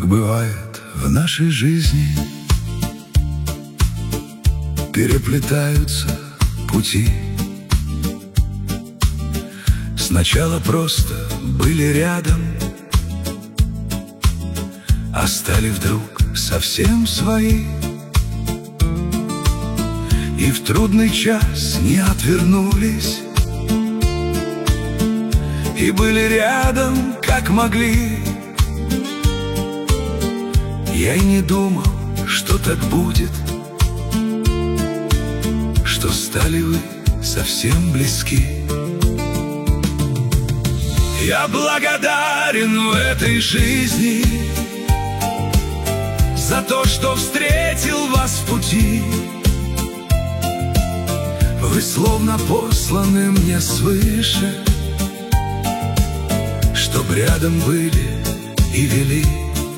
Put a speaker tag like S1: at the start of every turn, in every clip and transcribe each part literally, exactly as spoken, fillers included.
S1: Как бывает в нашей жизни, переплетаются пути. Сначала просто были рядом, а стали вдруг совсем свои. И в трудный час не отвернулись, и были рядом, как могли. Я и не думал, что так будет, что стали вы совсем близки. Я благодарен в этой жизни за то, что встретил вас в пути. Вы словно посланы мне свыше, чтоб рядом были и вели.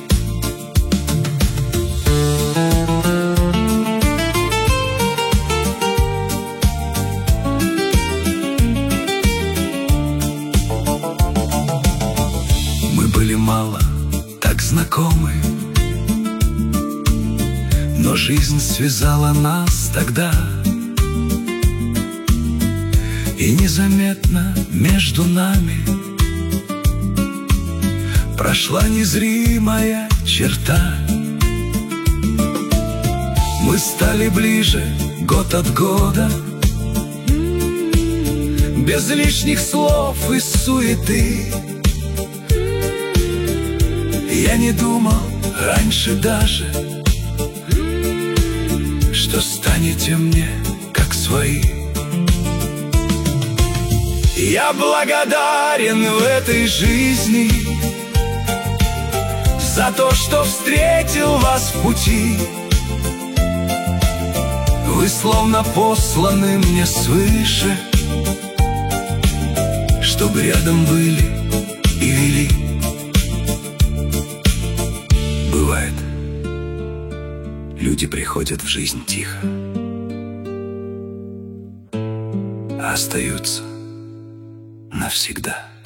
S1: Мы были мало так знакомы, но жизнь связала нас тогда. И незаметно между нами прошла незримая черта. Мы стали ближе год от года, без лишних слов и суеты. Я не думал раньше даже, что станете мне как свои. Я благодарен в этой жизни за то, что встретил вас в пути. Вы словно посланы мне свыше, чтоб рядом были и вели. Бывает, люди приходят в жизнь тихо, а остаются навсегда.